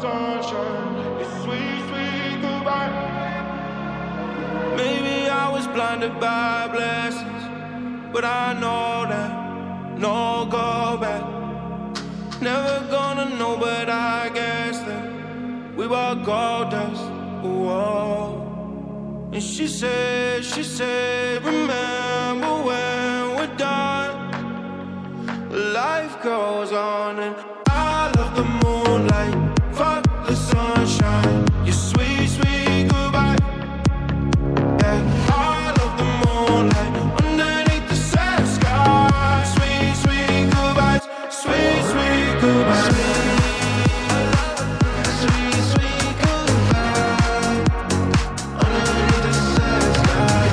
sunshine, your sweet, sweet goodbye. Maybe I was blinded by blessings, but I know that no go back. Never gonna know, but I guess that we were gold dust. Whoa. And she said, remember when we're done. Life goes on and I love the moonlight, fuck the sunshine, your sweet, sweet goodbye. Yeah, I love the moonlight underneath the sad sky. Sweet, sweet goodbyes, sweet, sweet goodbyes. Sweet, sweet goodbye. Underneath the sad sky,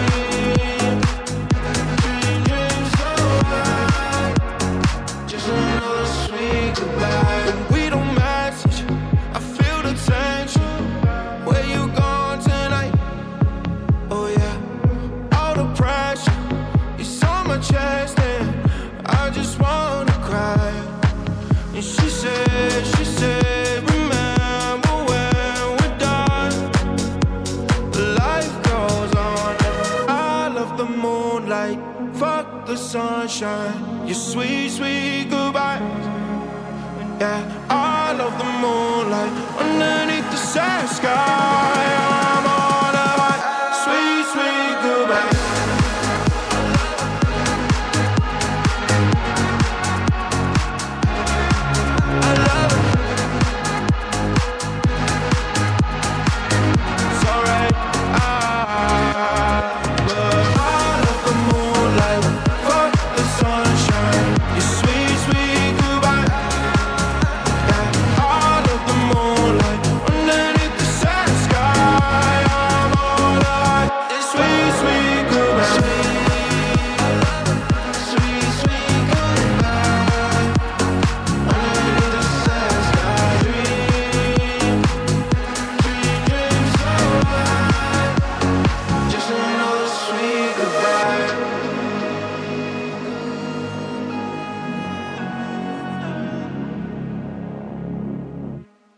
dream so high. Just another sweet goodbye. When we don't match each, I feel the tension. Where you going tonight? Oh yeah, all the pressure is on my chest and I just wanna cry. And she said, remember when we're done. Life goes on. I love the moonlight, fuck the sunshine, your sweet, sweet goodbye. Yeah, I love the moonlight underneath the sad sky.